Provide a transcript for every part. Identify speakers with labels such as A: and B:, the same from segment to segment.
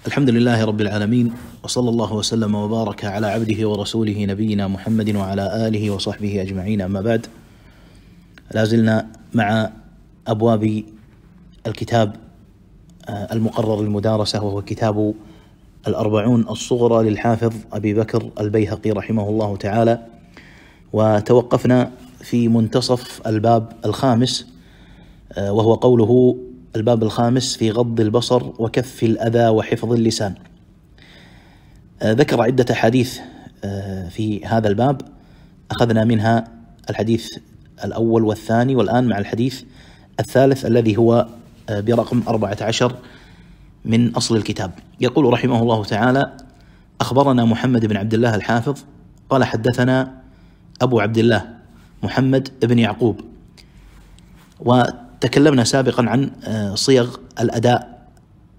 A: الحمد لله رب العالمين، وصلى الله وسلم وبارك على عبده ورسوله نبينا محمد وعلى آله وصحبه أجمعين. أما بعد، لازلنا مع أبواب الكتاب المقرر المدارسة، وهو كتاب الأربعون الصغرى للحافظ أبي بكر البيهقي رحمه الله تعالى، وتوقفنا في منتصف الباب الخامس، وهو قوله: الباب الخامس في غض البصر وكف الأذى وحفظ اللسان. ذكر عدة حديث في هذا الباب، أخذنا منها الحديث الأول والثاني، والآن مع الحديث الثالث الذي هو برقم 14 من أصل الكتاب. يقول رحمه الله تعالى: أخبرنا محمد بن عبد الله الحافظ قال حدثنا أبو عبد الله محمد بن يعقوب. وتكلمنا سابقا عن صيغ الأداء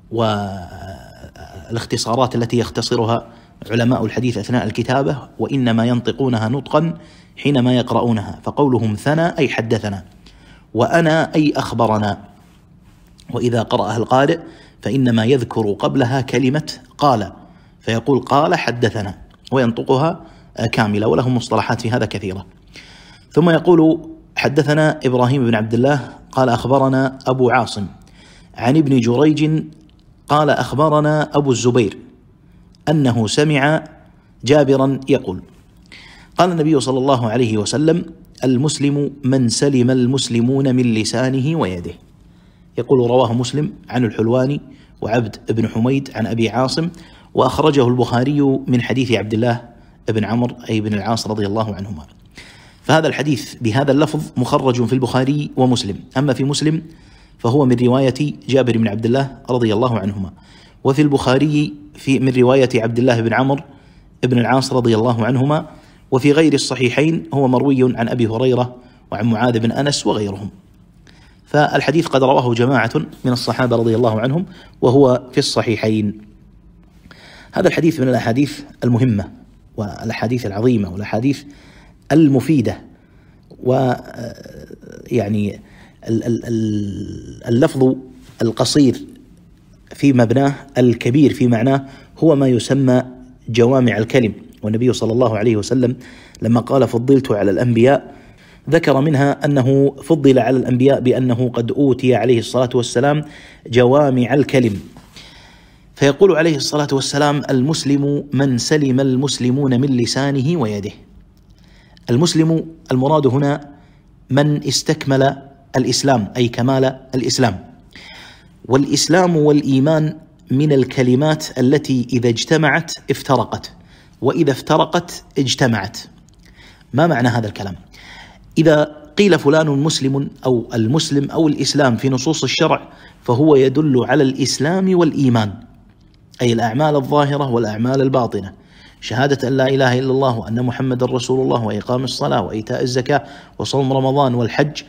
A: والاختصارات التي يختصرها علماء الحديث أثناء الكتابة، وإنما ينطقونها نطقا حينما يقرؤونها، فقولهم ثنى أي حدثنا، وأنا أي أخبرنا. وإذا قرأها القارئ فإنما يذكر قبلها كلمة قال، فيقول قال حدثنا وينطقها كاملة، ولهم مصطلحات في هذا كثيرة. ثم يقول: حدثنا إبراهيم بن عبد الله قال أخبرنا أبو عاصم عن ابن جريج قال أخبرنا أبو الزبير أنه سمع جابرا يقول: قال النبي صلى الله عليه وسلم: المسلم من سلم المسلمون من لسانه ويده. يقول: رواه مسلم عن الحلواني وعبد بن حميد عن أبي عاصم، وأخرجه البخاري من حديث عبد الله بن عمرو أي بن العاص رضي الله عنهما. فهذا الحديث بهذا اللفظ مخرج في البخاري ومسلم، أما في مسلم فهو من رواية جابر بن عبد الله رضي الله عنهما، وفي البخاري من رواية عبد الله بن عمرو بن العاص رضي الله عنهما، وفي غير الصحيحين هو مروي عن أبي هريرة وعن معاذ بن أنس وغيرهم. فالحديث قد رواه جماعة من الصحابة رضي الله عنهم، وهو في الصحيحين. هذا الحديث من الأحاديث المهمة والأحاديث العظيمة والأحاديث المفيدة، ويعني اللفظ القصير في مبناه الكبير في معناه هو ما يسمى جوامع الكلم. والنبي صلى الله عليه وسلم لما قال فضلت على الأنبياء ذكر منها أنه فضل على الأنبياء بأنه قد أوتي عليه الصلاة والسلام جوامع الكلم. فيقول عليه الصلاة والسلام: المسلم من سلم المسلمون من لسانه ويده. المسلم المراد هنا من استكمل الإسلام أي كمال الإسلام. والإسلام والإيمان من الكلمات التي إذا اجتمعت افترقت، وإذا افترقت اجتمعت. ما معنى هذا الكلام؟ إذا قيل فلان مسلم أو المسلم أو الإسلام في نصوص الشرع فهو يدل على الإسلام والإيمان، أي الأعمال الظاهرة والأعمال الباطنة، شهادة أن لا إله إلا الله وأن محمد رسول الله، وإقام الصلاة وإيتاء الزكاة وصوم رمضان والحج،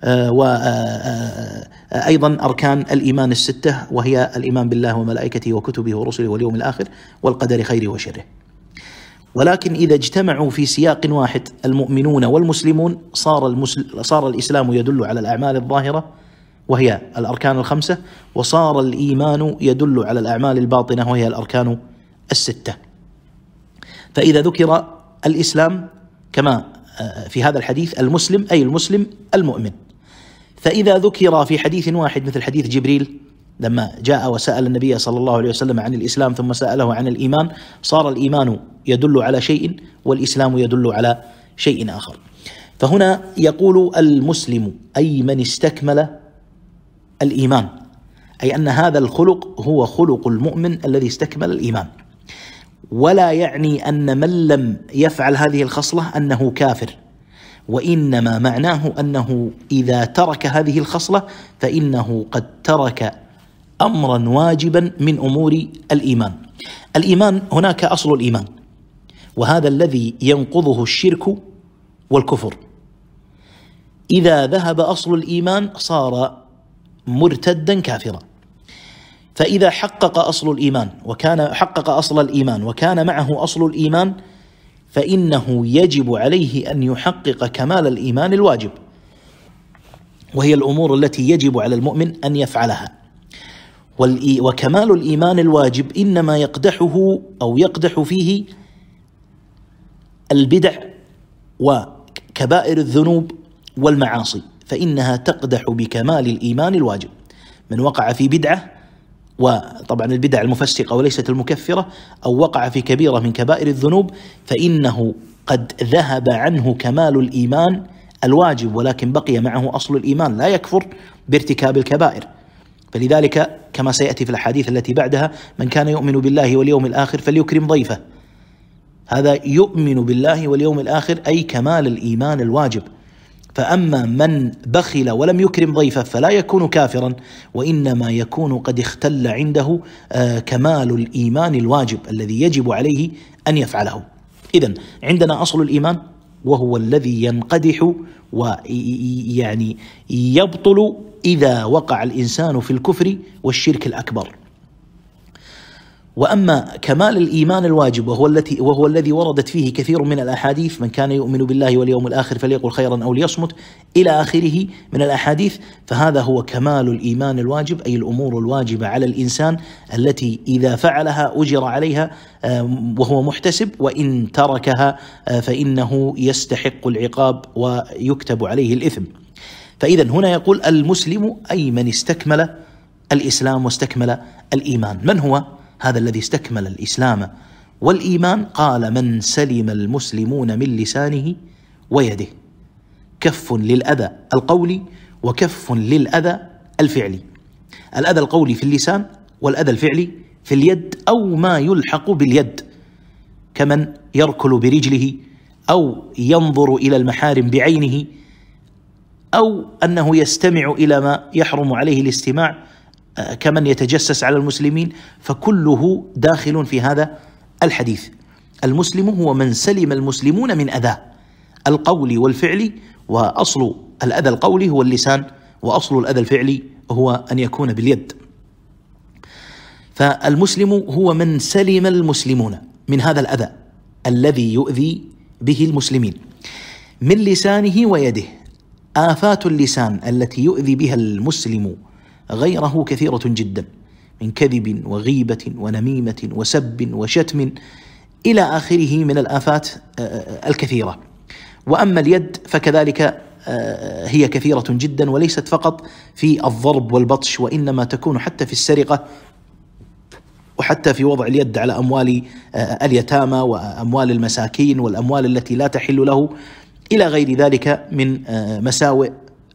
A: وأيضا أركان الإيمان الستة، وهي الإيمان بالله وملائكته وكتبه ورسله واليوم الآخر والقدر خيره وشره. ولكن إذا اجتمعوا في سياق واحد المؤمنون والمسلمون صار الإسلام يدل على الأعمال الظاهرة وهي الأركان الخمسة، وصار الإيمان يدل على الأعمال الباطنة وهي الأركان الستة. فإذا ذكر الإسلام كما في هذا الحديث المسلم أي المسلم المؤمن. فإذا ذكر في حديث واحد مثل حديث جبريل لما جاء وسأل النبي صلى الله عليه وسلم عن الإسلام ثم سأله عن الإيمان، صار الإيمان يدل على شيء والإسلام يدل على شيء آخر. فهنا يقول المسلم أي من استكمل الإيمان، أي أن هذا الخلق هو خلق المؤمن الذي استكمل الإيمان، ولا يعني أن من لم يفعل هذه الخصلة أنه كافر، وإنما معناه أنه إذا ترك هذه الخصلة فإنه قد ترك أمرا واجبا من أمور الإيمان. الإيمان هناك أصل الإيمان، وهذا الذي ينقضه الشرك والكفر. إذا ذهب أصل الإيمان صار مرتدا كافرا. فإذا حقق أصل الإيمان حقق أصل الإيمان وكان معه أصل الإيمان، فإنه يجب عليه أن يحقق كمال الإيمان الواجب، وهي الأمور التي يجب على المؤمن أن يفعلها. وكمال الإيمان الواجب إنما يقدحه أو يقدح فيه البدع وكبائر الذنوب والمعاصي، فإنها تقدح بكمال الإيمان الواجب. من وقع في بدعة، وطبعا البدع المفسقة وليست المكفرة، أو وقع في كبيرة من كبائر الذنوب، فإنه قد ذهب عنه كمال الإيمان الواجب، ولكن بقي معه أصل الإيمان، لا يكفر بارتكاب الكبائر. فلذلك كما سيأتي في الأحاديث التي بعدها: من كان يؤمن بالله واليوم الآخر فليكرم ضيفه. هذا يؤمن بالله واليوم الآخر أي كمال الإيمان الواجب. فأما من بخل ولم يكرم ضيفه فلا يكون كافرا، وإنما يكون قد اختل عنده كمال الإيمان الواجب الذي يجب عليه أن يفعله. إذن عندنا أصل الإيمان، وهو الذي ينقدح ويعني يبطل إذا وقع الإنسان في الكفر والشرك الأكبر. وأما كمال الإيمان الواجب وهو الذي وردت فيه كثير من الأحاديث: من كان يؤمن بالله واليوم الآخر فليقل خيرا أو ليصمت، إلى آخره من الأحاديث، فهذا هو كمال الإيمان الواجب، أي الأمور الواجبة على الإنسان التي إذا فعلها أجر عليها وهو محتسب، وإن تركها فإنه يستحق العقاب ويكتب عليه الإثم. فإذا هنا يقول المسلم أي من استكمل الإسلام واستكمل الإيمان. من هو هذا الذي استكمل الإسلام والإيمان؟ قال: من سلم المسلمون من لسانه ويده. كف للأذى القولي وكف للأذى الفعلي. الأذى القولي في اللسان، والأذى الفعلي في اليد أو ما يلحق باليد، كمن يركل برجله أو ينظر إلى المحارم بعينه أو أنه يستمع إلى ما يحرم عليه الاستماع، كمن يتجسس على المسلمين، فكله داخل في هذا الحديث. المسلم هو من سلم المسلمون من أذى القول والفعل، وأصل الأذى القولي هو اللسان، وأصل الأذى الفعلي هو أن يكون باليد. فالمسلم هو من سلم المسلمون من هذا الأذى الذي يؤذي به المسلمين من لسانه ويده. آفات اللسان التي يؤذي بها المسلم غيره كثيرة جدا، من كذب وغيبة ونميمة وسب وشتم إلى آخره من الآفات الكثيرة. وأما اليد فكذلك هي كثيرة جدا، وليست فقط في الضرب والبطش، وإنما تكون حتى في السرقة، وحتى في وضع اليد على أموال اليتامى وأموال المساكين والأموال التي لا تحل له، إلى غير ذلك من مساوئ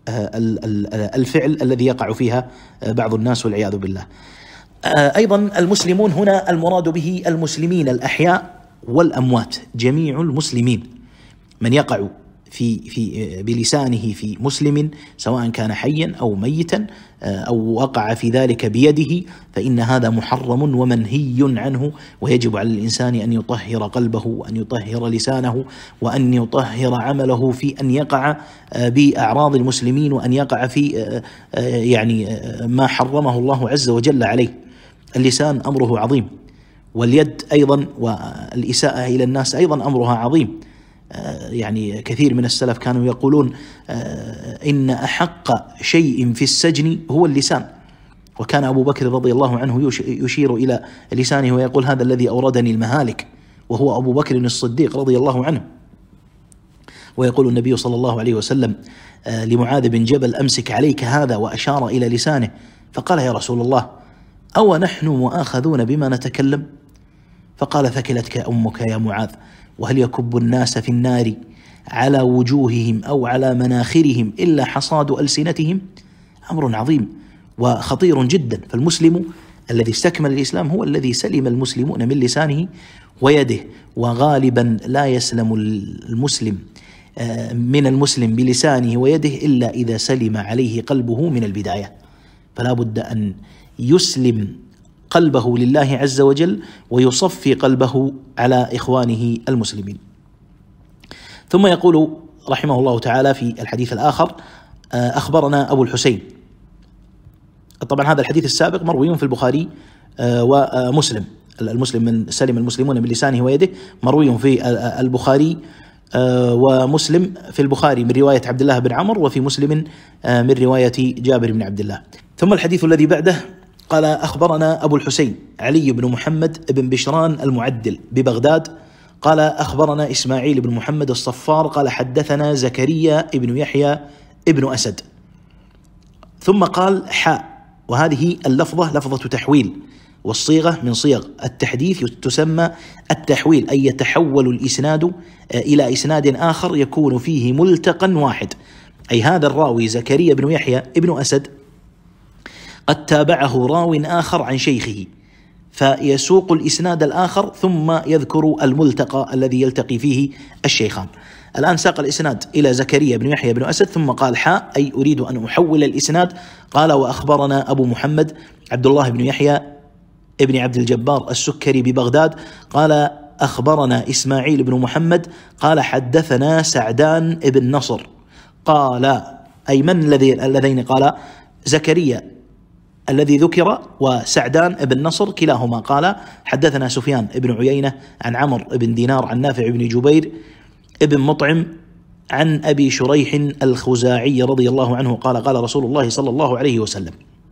A: الفعل الذي يقع فيها بعض الناس والعياذ بالله. أيضا المسلمون هنا المراد به المسلمين الأحياء والأموات، جميع المسلمين، من يقع في بلسانه في مسلم سواء كان حيا أو ميتا أو وقع في ذلك بيده، فإن هذا محرم ومنهي عنه، ويجب على الإنسان أن يطهر قلبه وأن يطهر لسانه وأن يطهر عمله في أن يقع بأعراض المسلمين، وأن يقع في يعني ما حرمه الله عز وجل عليه. اللسان أمره عظيم، واليد أيضا والإساءة إلى الناس أيضا أمرها عظيم. يعني كثير من السلف كانوا يقولون إن أحق شيء في السجن هو اللسان، وكان أبو بكر رضي الله عنه يشير إلى لسانه ويقول: هذا الذي أوردني المهالك، وهو أبو بكر الصديق رضي الله عنه. ويقول النبي صلى الله عليه وسلم لمعاذ بن جبل: أمسك عليك هذا، وأشار إلى لسانه، فقال: يا رسول الله، أو نحن مؤاخذون بما نتكلم؟ فقال: ثكلتك أمك يا معاذ، وهل يكب الناس في النار على وجوههم أو على مناخرهم إلا حصاد ألسنتهم؟ أمر عظيم وخطير جدا. فالمسلم الذي استكمل الإسلام هو الذي سلم المسلمون من لسانه ويده، وغالبا لا يسلم المسلم من المسلم بلسانه ويده إلا إذا سلم عليه قلبه من البداية، فلا بد أن يسلم قلبه لله عز وجل ويصفي قلبه على إخوانه المسلمين. ثم يقول رحمه الله تعالى في الحديث الآخر: أخبرنا أبو الحسين. طبعا هذا الحديث السابق مروي في البخاري ومسلم. المسلم من سلم المسلمون من لسانه ويده مروي في البخاري ومسلم. في البخاري من رواية عبد الله بن عمرو، وفي مسلم من رواية جابر بن عبد الله. ثم الحديث الذي بعده قال أخبرنا أبو الحسين علي بن محمد بن بشران المعدل ببغداد قال أخبرنا إسماعيل بن محمد الصفار قال حدثنا زكريا بن يحيى بن أسد. ثم قال حاء، وهذه اللفظة لفظة تحويل، والصيغة من صيغ التحديث تسمى التحويل، أي يتحول الإسناد إلى إسناد آخر يكون فيه ملتقا واحد، أي هذا الراوي زكريا بن يحيى بن أسد قد تابعه راو آخر عن شيخه، فيسوق الإسناد الآخر ثم يذكر الملتقى الذي يلتقي فيه الشيخان. الآن ساق الإسناد إلى زكريا بن يحيى بن أسد ثم قال حاء، أي أريد أن أحول الإسناد. قال وأخبرنا أبو محمد عبد الله بن يحيى ابن عبد الجبار السكري ببغداد قال أخبرنا إسماعيل بن محمد قال حدثنا سعدان بن نصر قال، أي من الذين قال؟ زكريا الذي ذكر وسعدان بن نصر كلاهما قال حدثنا سفيان بن عيينة عن عمرو بن دينار عن نافع بن جبير ابن مطعم عن أبي شريح الخزاعي رضي الله عنه قال قال رسول الله صلى الله عليه وسلم.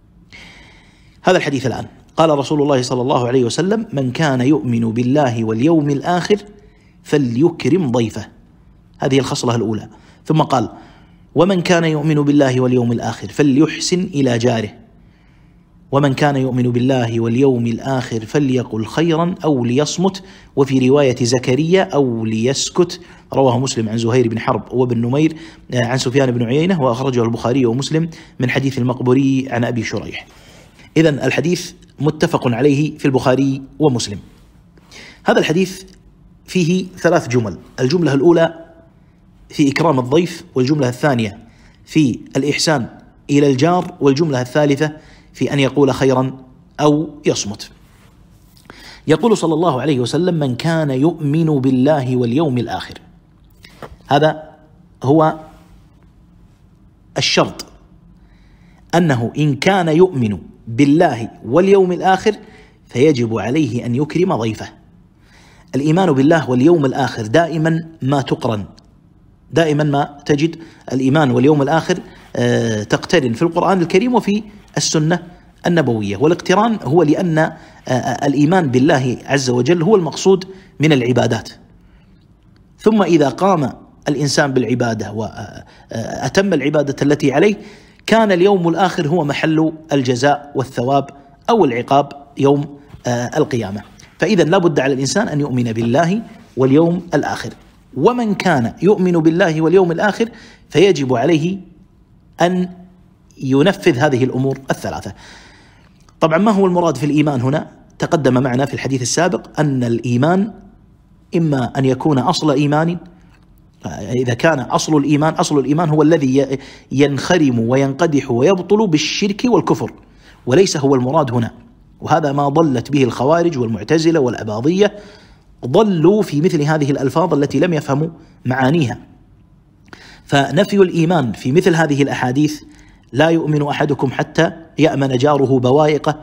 A: هذا الحديث الآن قال رسول الله صلى الله عليه وسلم من كان يؤمن بالله واليوم الآخر فليكرم ضيفه، هذه الخصلة الأولى. ثم قال ومن كان يؤمن بالله واليوم الآخر فليحسن إلى جاره، ومن كان يؤمن بالله واليوم الآخر فليقل خيرا أو ليصمت، وفي رواية زكريا أو ليسكت. رواه مسلم عن زهير بن حرب وابن نمير عن سفيان بن عيينة، وأخرجه البخاري ومسلم من حديث المقبوري عن أبي شريح. إذن الحديث متفق عليه في البخاري ومسلم. هذا الحديث فيه 3 جمل، الجملة الأولى في إكرام الضيف، والجملة الثانية في الإحسان إلى الجار، والجملة الثالثة في أن يقول خيرا أو يصمت. يقول صلى الله عليه وسلم من كان يؤمن بالله واليوم الآخر، هذا هو الشرط، أنه إن كان يؤمن بالله واليوم الآخر فيجب عليه أن يكرم ضيفه. الإيمان بالله واليوم الآخر دائما ما تقرن، دائما ما تجد الإيمان واليوم الآخر تقترن في القرآن الكريم وفي السنة النبوية، والاقتران هو لأن الإيمان بالله عز وجل هو المقصود من العبادات، ثم إذا قام الإنسان بالعبادة وأتم العبادة التي عليه كان اليوم الآخر هو محل الجزاء والثواب أو العقاب يوم القيامة. فإذا لا بد على الإنسان أن يؤمن بالله واليوم الآخر، ومن كان يؤمن بالله واليوم الآخر فيجب عليه أن ينفذ هذه الأمور الثلاثة. طبعا ما هو المراد في الإيمان هنا؟ تقدم معنا في الحديث السابق أن الإيمان إما أن يكون أصل إيمان، إذا كان أصل الإيمان هو الذي ينخرم وينقدح ويبطل بالشرك والكفر، وليس هو المراد هنا، وهذا ما ضلت به الخوارج والمعتزلة والأباضية، ضلوا في مثل هذه الألفاظ التي لم يفهموا معانيها. فنفي الإيمان في مثل هذه الأحاديث لا يؤمن أحدكم حتى يأمن جاره بوائقه،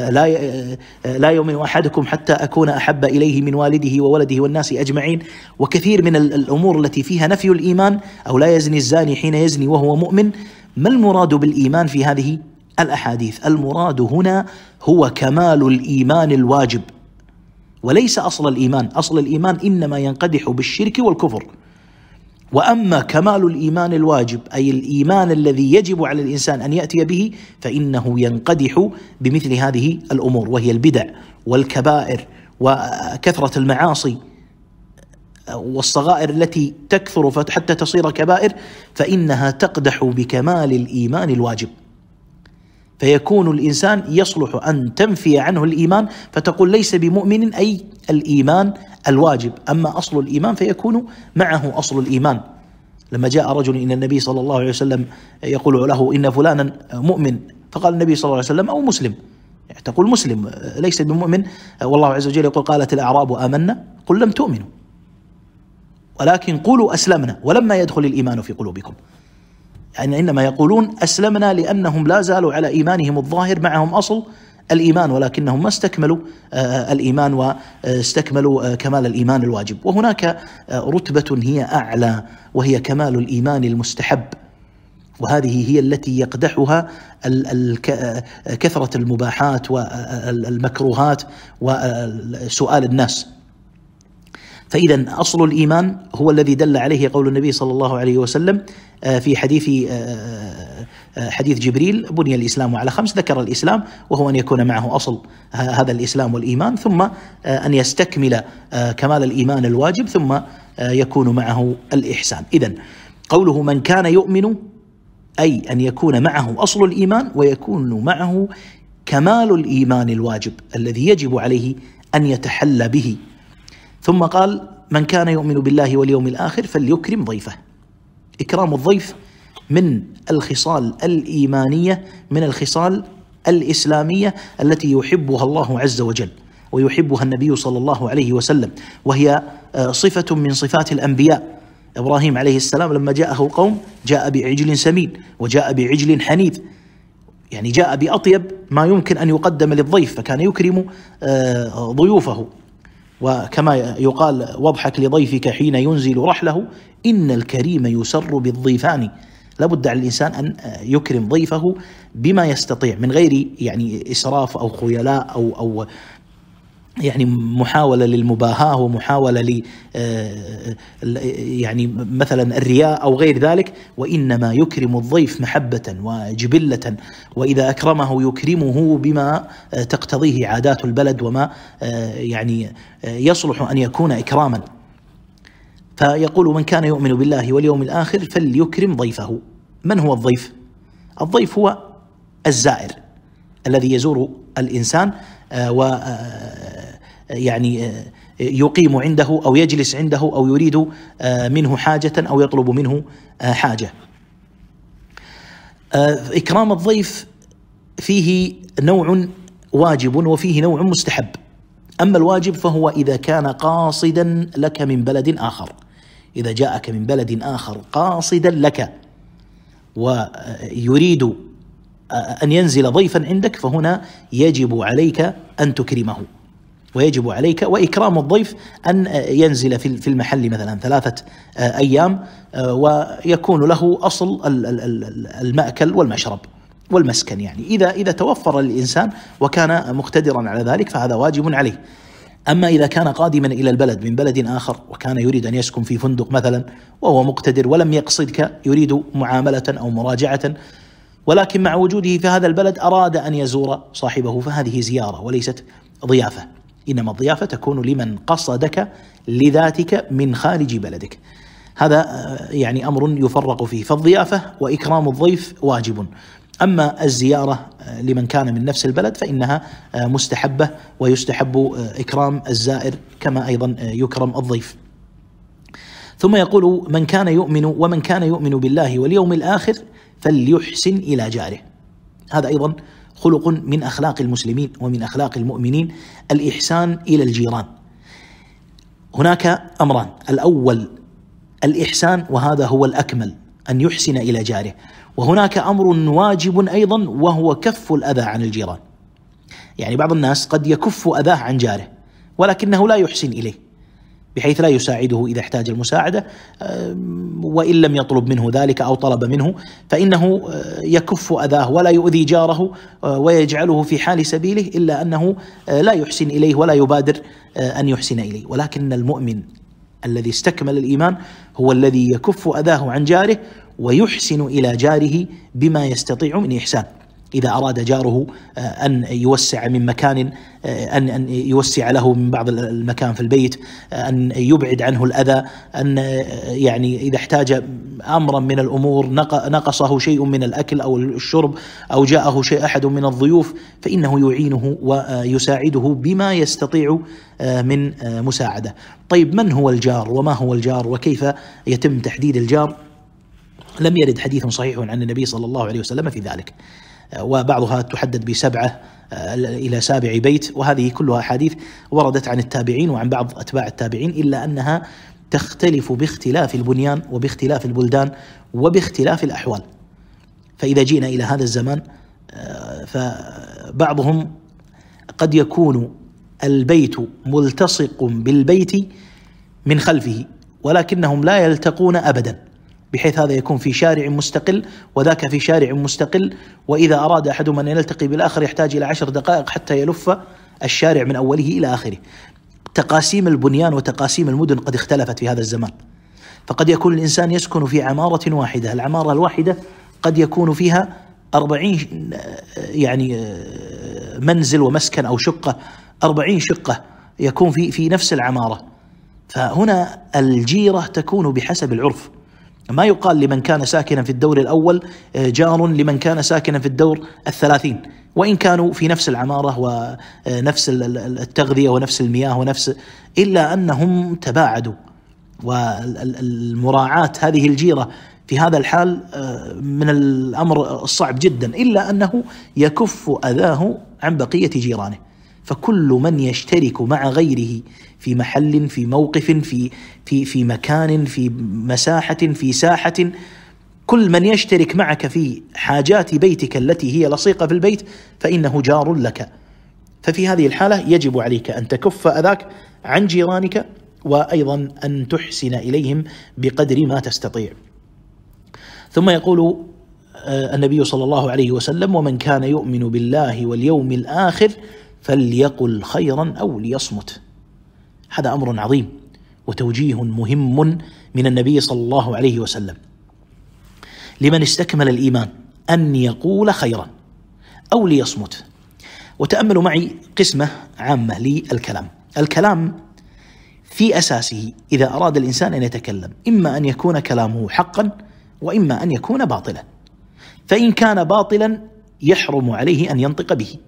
A: لا يؤمن أحدكم حتى أكون أحب إليه من والده وولده والناس أجمعين، وكثير من الأمور التي فيها نفي الإيمان، أو لا يزني الزاني حين يزني وهو مؤمن. ما المراد بالإيمان في هذه الأحاديث؟ المراد هنا هو كمال الإيمان الواجب، وليس أصل الإيمان. أصل الإيمان إنما ينقدح بالشرك والكفر، وأما كمال الإيمان الواجب أي الإيمان الذي يجب على الإنسان أن يأتي به فإنه ينقدح بمثل هذه الأمور، وهي البدع والكبائر وكثرة المعاصي والصغائر التي تكثر حتى تصير كبائر، فإنها تقدح بكمال الإيمان الواجب. فيكون الإنسان يصلح أن تنفي عنه الإيمان فتقول ليس بمؤمن، أي الإيمان الواجب. أما أصل الإيمان فيكون معه أصل الإيمان. لما جاء رجل إلى النبي صلى الله عليه وسلم يقول له إن فلانا مؤمن، فقال النبي صلى الله عليه وسلم أو مسلم، يعني تقول مسلم ليس بمؤمن، والله عز وجل يقول قالت الأعراب آمنا قل لم تؤمنوا ولكن قولوا أسلمنا ولما يدخل الإيمان في قلوبكم. يعني إنما يقولون أسلمنا لأنهم لا زالوا على إيمانهم الظاهر، معهم أصل الإيمان، ولكنهم ما استكملوا الإيمان واستكملوا كمال الإيمان الواجب. وهناك رتبة هي أعلى، وهي كمال الإيمان المستحب، وهذه هي التي يقدحها كثرة المباحات والمكروهات وسؤال الناس. فإذا أصل الإيمان هو الذي دل عليه قول النبي صلى الله عليه وسلم في حديث جبريل: بني الإسلام على 5. ذكر الإسلام وهو أن يكون معه أصل هذا الإسلام والإيمان، ثم أن يستكمل كمال الإيمان الواجب، ثم يكون معه الإحسان. إذن قوله من كان يؤمن، أي أن يكون معه أصل الإيمان ويكون معه كمال الإيمان الواجب الذي يجب عليه أن يتحلى به. ثم قال: من كان يؤمن بالله واليوم الآخر فليكرم ضيفه. إكرام الضيف من الخصال الإيمانية، من الخصال الإسلامية التي يحبها الله عز وجل ويحبها النبي صلى الله عليه وسلم، وهي صفة من صفات الأنبياء. إبراهيم عليه السلام لما جاءه قوم جاء بعجل سمين وجاء بعجل حنيذ، يعني جاء بأطيب ما يمكن أن يقدم للضيف، فكان يكرم ضيوفه. وكما يقال: واضحك لضيفك حين ينزل رحله، إن الكريم يسر بالضيفان. لابد على الإنسان أن يكرم ضيفه بما يستطيع من غير يعني إسراف أو خيلاء أو يعني محاولة للمباهاة ومحاولة يعني مثلا الرياء أو غير ذلك، وإنما يكرم الضيف محبة وجبلة، وإذا أكرمه يكرمه بما تقتضيه عادات البلد وما يعني يصلح أن يكون إكراما. فيقول: من كان يؤمن بالله واليوم الآخر فليكرم ضيفه. من هو الضيف؟ الضيف هو الزائر الذي يزور الإنسان يعني يقيم عنده أو يجلس عنده أو يريد منه حاجة أو يطلب منه حاجة. إكرام الضيف فيه نوع واجب وفيه نوع مستحب. أما الواجب فهو إذا كان قاصدا لك من بلد آخر، إذا جاءك من بلد آخر قاصدا لك ويريد أن ينزل ضيفا عندك، فهنا يجب عليك أن تكرمه، ويجب عليك وإكرام الضيف أن ينزل في المحل مثلا 3 أيام، ويكون له أصل المأكل والمشرب والمسكن. يعني إذا توفر الإنسان وكان مقتدرا على ذلك فهذا واجب عليه. أما إذا كان قادما إلى البلد من بلد آخر وكان يريد أن يسكن في فندق مثلا وهو مقتدر ولم يقصدك، يريد معاملة أو مراجعة، ولكن مع وجوده في هذا البلد أراد أن يزور صاحبه، فهذه زيارة وليست ضيافة. إنما الضيافة تكون لمن قصدك لذاتك من خارج بلدك. هذا يعني أمر يفرق فيه. فالضيافة وإكرام الضيف واجب. أما الزيارة لمن كان من نفس البلد فإنها مستحبة، ويستحب إكرام الزائر كما أيضا يكرم الضيف. ثم يقول: من كان يؤمن ومن كان يؤمن بالله واليوم الآخر فليحسن إلى جاره. هذا أيضا خلق من أخلاق المسلمين ومن أخلاق المؤمنين، الإحسان إلى الجيران. هناك أمران: الأول الإحسان وهذا هو الأكمل، أن يحسن إلى جاره. وهناك أمر واجب أيضا وهو كف الأذى عن الجيران. يعني بعض الناس قد يكف أذاه عن جاره ولكنه لا يحسن إليه، بحيث لا يساعده إذا احتاج المساعدة، وإن لم يطلب منه ذلك أو طلب منه فإنه يكف أذاه ولا يؤذي جاره ويجعله في حال سبيله، إلا أنه لا يحسن إليه ولا يبادر أن يحسن إليه. ولكن المؤمن الذي استكمل الإيمان هو الذي يكف أذاه عن جاره ويحسن إلى جاره بما يستطيع من إحسان. إذا أراد جاره أن يوسع من مكان، أن يوسع له من بعض المكان في البيت، أن يبعد عنه الأذى، أن يعني إذا احتاج أمرا من الأمور، نقصه شيء من الأكل أو الشرب أو جاءه أحد من الضيوف، فإنه يعينه ويساعده بما يستطيع من مساعدة. طيب، من هو الجار وما هو الجار وكيف يتم تحديد الجار؟ لم يرد حديث صحيح عن النبي صلى الله عليه وسلم في ذلك، وبعضها تحدد ب7 إلى 7 بيت، وهذه كلها أحاديث وردت عن التابعين وعن بعض أتباع التابعين، إلا أنها تختلف باختلاف البنيان وباختلاف البلدان وباختلاف الأحوال. فإذا جئنا إلى هذا الزمان فبعضهم قد يكون البيت ملتصق بالبيت من خلفه ولكنهم لا يلتقون أبدا، بحيث هذا يكون في شارع مستقل وذاك في شارع مستقل، وإذا أراد أحدهم أن يلتقي بالآخر يحتاج إلى 10 دقائق حتى يلف الشارع من أوله إلى آخره. تقاسيم البنيان وتقاسيم المدن قد اختلفت في هذا الزمان، فقد يكون الإنسان يسكن في عمارة واحدة، العمارة الواحدة قد يكون فيها 40 منزل ومسكن أو شقة، 40 شقة يكون في نفس العمارة. فهنا الجيرة تكون بحسب العرف، ما يقال لمن كان ساكنا في الدور الأول جار لمن كان ساكنا في الدور 30، وإن كانوا في نفس العمارة ونفس التغذية ونفس المياه إلا أنهم تباعدوا. والمراعاة هذه الجيرة في هذا الحال من الأمر الصعب جدا، إلا أنه يكف أذاه عن بقية جيرانه. فكل من يشترك مع غيره في محل، في موقف، في مكان، في مساحة، في ساحة، كل من يشترك معك في حاجات بيتك التي هي لصيقة في البيت فإنه جار لك. ففي هذه الحالة يجب عليك أن تكف أذاك عن جيرانك، وأيضا أن تحسن إليهم بقدر ما تستطيع. ثم يقول النبي صلى الله عليه وسلم: ومن كان يؤمن بالله واليوم الآخر فليقل خيرا أو ليصمت. هذا أمر عظيم وتوجيه مهم من النبي صلى الله عليه وسلم لمن استكمل الإيمان، أن يقول خيرا أو ليصمت. وتأملوا معي قسمة عامة للكلام. الكلام في أساسه إذا أراد الإنسان أن يتكلم إما أن يكون كلامه حقا وإما أن يكون باطلا. فإن كان باطلا يحرم عليه أن ينطق به،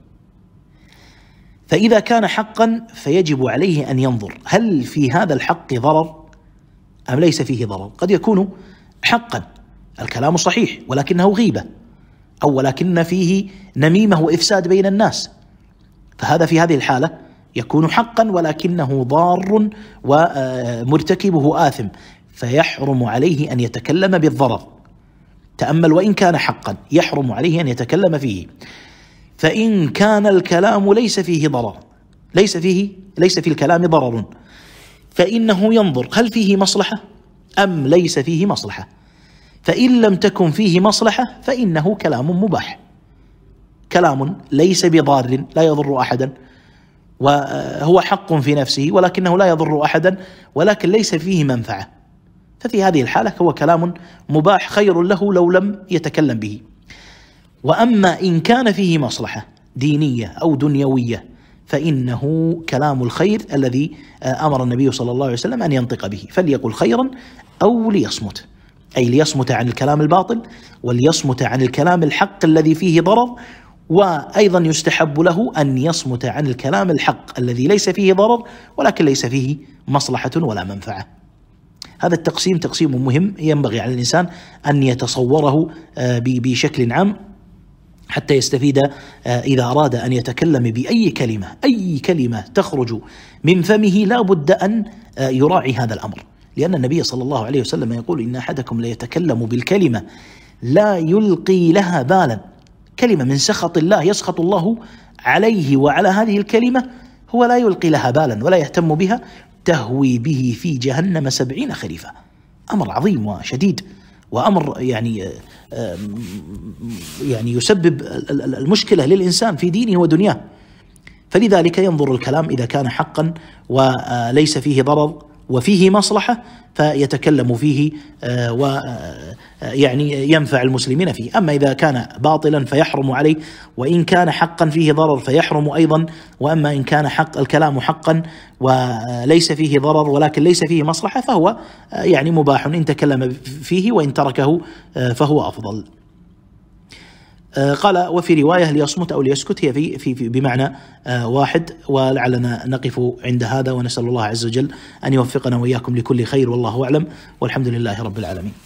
A: فإذا كان حقا فيجب عليه أن ينظر هل في هذا الحق ضرر أم ليس فيه ضرر. قد يكون حقا الكلام صحيح ولكنه غيبة، أو ولكن فيه نميمة وإفساد بين الناس، فهذا في هذه الحالة يكون حقا ولكنه ضار ومرتكبه آثم، فيحرم عليه أن يتكلم بالضرر. تأمل: وإن كان حقا يحرم عليه أن يتكلم فيه. فإن كان الكلام ليس فيه ضرر، ليس في الكلام ضرر، فإنه ينظر هل فيه مصلحة أم ليس فيه مصلحة. فإن لم تكن فيه مصلحة فإنه كلام مباح، كلام ليس بضار لا يضر أحدا، وهو حق في نفسه ولكنه لا يضر أحدا، ولكن ليس فيه منفعة، ففي هذه الحالة هو كلام مباح خير له لو لم يتكلم به. وأما إن كان فيه مصلحة دينية أو دنيوية فإنه كلام الخير الذي أمر النبي صلى الله عليه وسلم أن ينطق به، فليقل خيرا أو ليصمت، أي ليصمت عن الكلام الباطل وليصمت عن الكلام الحق الذي فيه ضرر. وأيضا يستحب له أن يصمت عن الكلام الحق الذي ليس فيه ضرر ولكن ليس فيه مصلحة ولا منفعة. هذا التقسيم تقسيم مهم ينبغي على الإنسان أن يتصوره بشكل عام حتى يستفيد إذا أراد أن يتكلم بأي كلمة، أي كلمة تخرج من فمه لا بد أن يراعي هذا الأمر، لأن النبي صلى الله عليه وسلم يقول: إن أحدكم ليتكلم بالكلمة لا يلقي لها بالا، كلمة من سخط الله يسخط الله عليه وعلى هذه الكلمة، هو لا يلقي لها بالا ولا يهتم بها، تهوي به في جهنم 70 خريفا. أمر عظيم وشديد، وأمر يعني يسبب المشكلة للإنسان في دينه ودنياه. فلذلك ينظر الكلام إذا كان حقا وليس فيه ضرر وفيه مصلحة فيتكلم فيه ويعني ينفع المسلمين فيه. أما إذا كان باطلا فيحرم عليه، وإن كان حقا فيه ضرر فيحرم أيضا. وأما إن كان الكلام حقا وليس فيه ضرر ولكن ليس فيه مصلحة فهو يعني مباح إن تكلم فيه، وإن تركه فهو أفضل. قال: وفي رواية ليصمت أو ليسكت، هي في بمعنى واحد. ولعلنا نقف عند هذا، ونسأل الله عز وجل أن يوفقنا وإياكم لكل خير، والله أعلم، والحمد لله رب العالمين.